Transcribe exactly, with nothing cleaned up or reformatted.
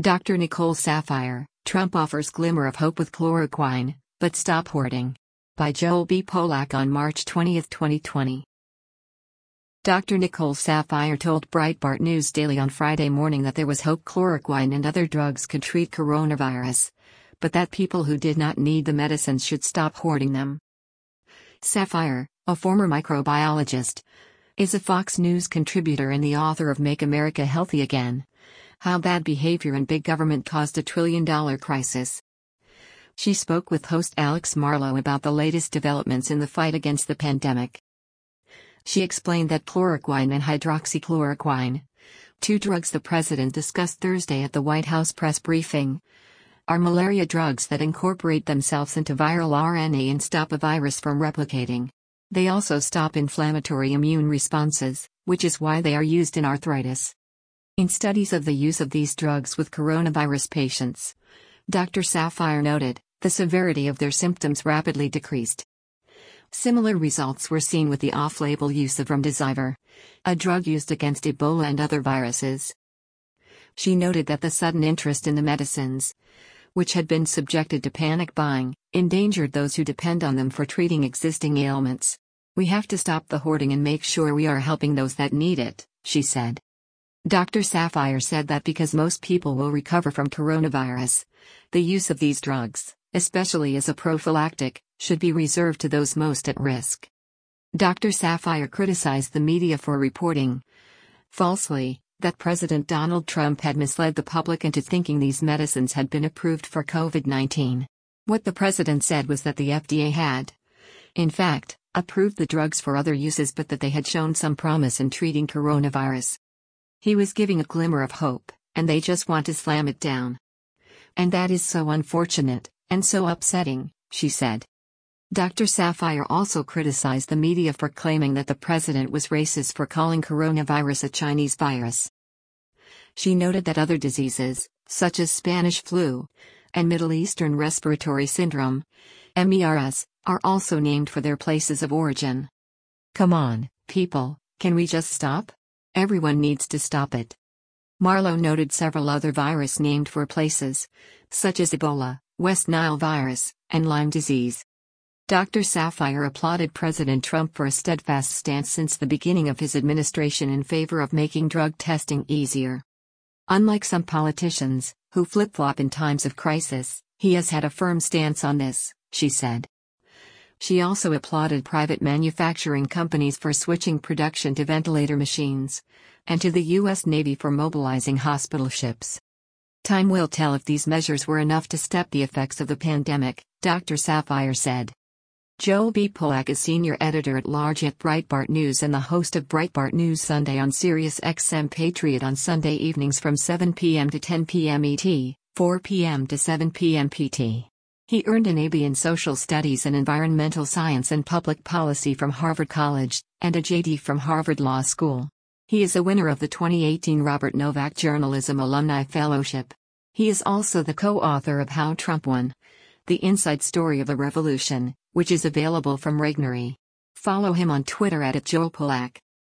Doctor Nicole Saphier, Trump offers glimmer of hope with chloroquine, but stop hoarding. By Joel B. Polak on March twentieth, twenty twenty. Doctor Nicole Saphier told Breitbart News Daily on Friday morning that there was hope chloroquine and other drugs could treat coronavirus, but that people who did not need the medicines should stop hoarding them. Saphier, a former microbiologist, is a Fox News contributor and the author of Make America Healthy Again: How Bad Behavior in Big Government Caused a Trillion Dollar Crisis. She spoke with host Alex Marlow about the latest developments in the fight against the pandemic. She explained that chloroquine and hydroxychloroquine, two drugs the president discussed Thursday at the White House press briefing, are malaria drugs that incorporate themselves into viral R N A and stop a virus from replicating. They also stop inflammatory immune responses, which is why they are used in arthritis. In studies of the use of these drugs with coronavirus patients, Doctor Saphier noted, the severity of their symptoms rapidly decreased. Similar results were seen with the off-label use of remdesivir, a drug used against Ebola and other viruses. She noted that the sudden interest in the medicines, which had been subjected to panic buying, endangered those who depend on them for treating existing ailments. We have to stop the hoarding and make sure we are helping those that need it, she said. Doctor Saphier said that because most people will recover from coronavirus, the use of these drugs, especially as a prophylactic, should be reserved to those most at risk. Doctor Saphier criticized the media for reporting, falsely, that President Donald Trump had misled the public into thinking these medicines had been approved for COVID nineteen. What the president said was that the F D A had, in fact, approved the drugs for other uses, but that they had shown some promise in treating coronavirus. He was giving a glimmer of hope, and they just want to slam it down. And that is so unfortunate, and so upsetting, she said. Doctor Saphier also criticized the media for claiming that the president was racist for calling coronavirus a Chinese virus. She noted that other diseases, such as Spanish flu and Middle Eastern respiratory syndrome, MERS, are also named for their places of origin. Come on, people, can we just stop? Everyone needs to stop it. Marlow noted several other viruses named for places, such as Ebola, West Nile virus, and Lyme disease. Doctor Saphier applauded President Trump for a steadfast stance since the beginning of his administration in favor of making drug testing easier. Unlike some politicians, who flip-flop in times of crisis, he has had a firm stance on this, she said. She also applauded private manufacturing companies for switching production to ventilator machines, and to the U S Navy for mobilizing hospital ships. Time will tell if these measures were enough to stop the effects of the pandemic, Doctor Saphier said. Joel B. Polak is senior editor-at-large at Breitbart News and the host of Breitbart News Sunday on Sirius X M Patriot on Sunday evenings from seven p m to ten p m E T, four p m to seven p m P T. He earned an A B in Social Studies and Environmental Science and Public Policy from Harvard College, and a J D from Harvard Law School. He is a winner of the twenty eighteen Robert Novak Journalism Alumni Fellowship. He is also the co-author of How Trump Won: The Inside Story of a Revolution, which is available from Regnery. Follow him on Twitter at Joel Polak.